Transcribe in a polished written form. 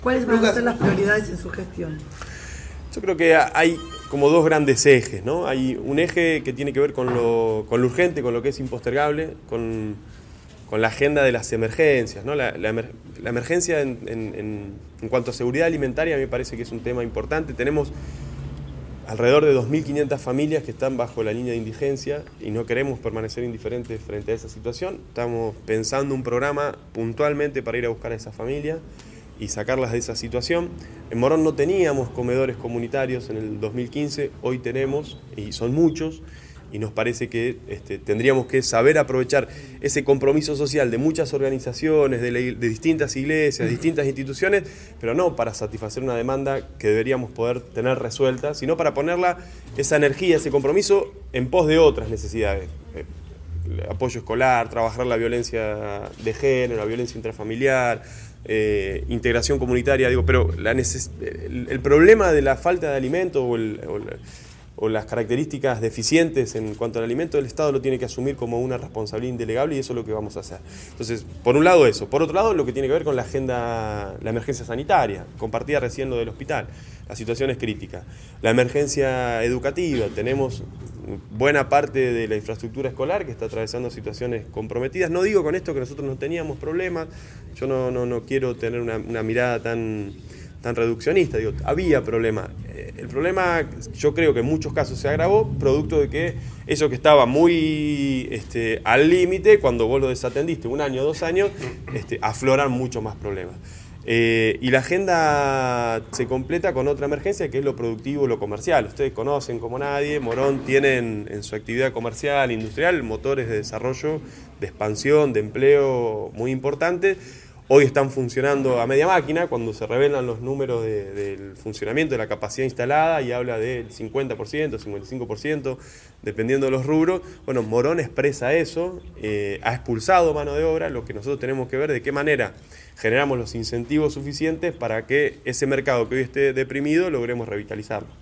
¿Cuáles van a ser las prioridades en su gestión? Yo creo que hay como dos grandes ejes, ¿no? Hay un eje que tiene que ver con lo urgente, con lo que es impostergable, con la agenda de las emergencias, ¿no? La emergencia en cuanto a seguridad alimentaria me parece que es un tema importante. Tenemos alrededor de 2.500 familias que están bajo la línea de indigencia y no queremos permanecer indiferentes frente a esa situación. Estamos pensando un programa puntualmente para ir a buscar a esas familias y sacarlas de esa situación. En Morón no teníamos comedores comunitarios en el 2015, hoy tenemos, y son muchos, y nos parece que tendríamos que saber aprovechar ese compromiso social de muchas organizaciones, de distintas iglesias, distintas instituciones, pero no para satisfacer una demanda que deberíamos poder tener resuelta, sino para ponerla, esa energía, ese compromiso, en pos de otras necesidades. Apoyo escolar, trabajar la violencia de género, la violencia intrafamiliar, integración comunitaria, pero el problema de la falta de alimento o las características deficientes en cuanto al alimento, el Estado lo tiene que asumir como una responsabilidad indelegable y eso es lo que vamos a hacer. Entonces, por un lado eso. Por otro lado, lo que tiene que ver con la emergencia sanitaria, compartida recién lo del hospital. La situación es crítica. La emergencia educativa, tenemos buena parte de la infraestructura escolar que está atravesando situaciones comprometidas. No digo con esto que nosotros no teníamos problemas, yo no quiero tener una mirada tan reduccionista, había problema. El problema yo creo que en muchos casos se agravó producto de que eso que estaba muy al límite, cuando vos lo desatendiste 1 año, 2 años, afloran muchos más problemas. Y la agenda se completa con otra emergencia que es lo productivo, lo comercial. Ustedes conocen como nadie, Morón tiene en su actividad comercial, industrial, motores de desarrollo, de expansión, de empleo muy importantes. Hoy están funcionando a media máquina, cuando se revelan los números del funcionamiento de la capacidad instalada y habla del 50%, 55%, dependiendo de los rubros. Bueno, Morón expresa eso, ha expulsado mano de obra, lo que nosotros tenemos que ver de qué manera generamos los incentivos suficientes para que ese mercado que hoy esté deprimido logremos revitalizarlo.